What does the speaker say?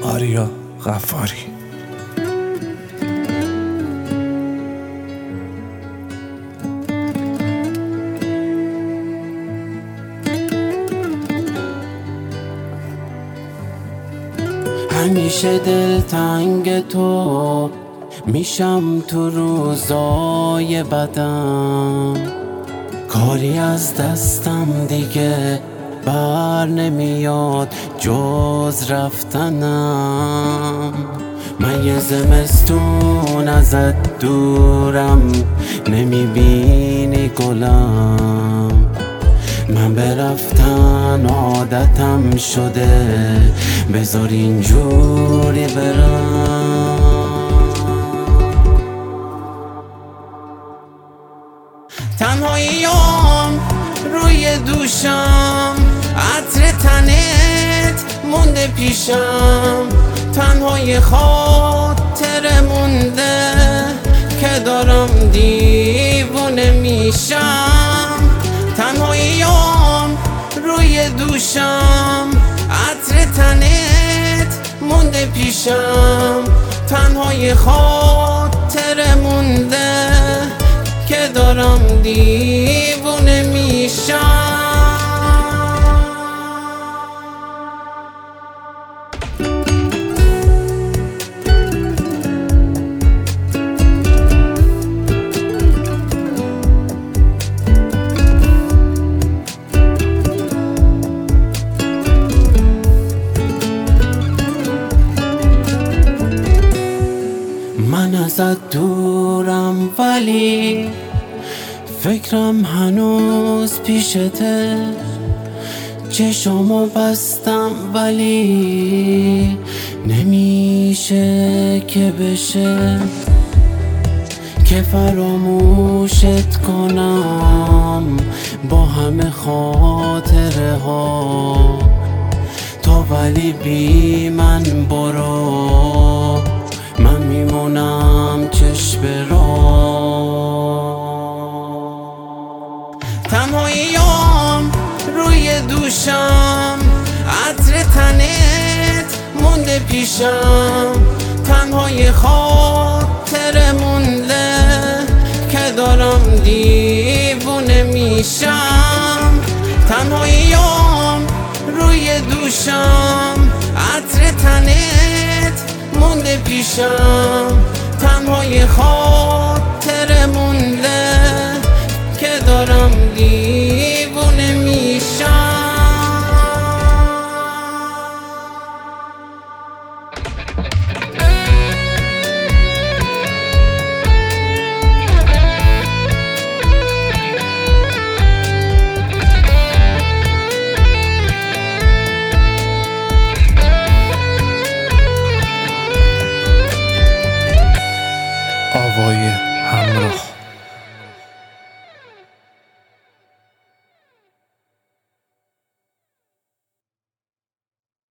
آریا غفاری. همیشه دلتنگ تو میشم تو روزای بدم، کاری از دستم دیگه بر نمیاد جز رفتنم. من یه زمستون ازت دورم، نمیبینی گلم، من برفتن عادتم شده، بذار اینجوری برم. تنهاییام روی دوشم، عطر تنت مونده پیشم، تنهای خاطر مونده که دارم دیوونه میشم. تنهاییام روی دوشم، عطر تنت مونده پیشم، تنهای خاطر مونده که دارم دیوونه میشم. من ازت دورم ولی فکرم هنوز پیشته، چشمو بستم ولی نمیشه که بشه که فراموشت کنم با همه خاطره ها. تو ولی بی من برو، من میمونم چشم را. تنهاییام روی دوشم، عطر تنت مونده پیشم، تنهای خاطر مونده که دارم دیوونه میشم. تنهاییام روی دوشم، عطر تنت مونده پیشم، تنهای خاطر مونده که دارم دیوونه میشم. آوای همراه.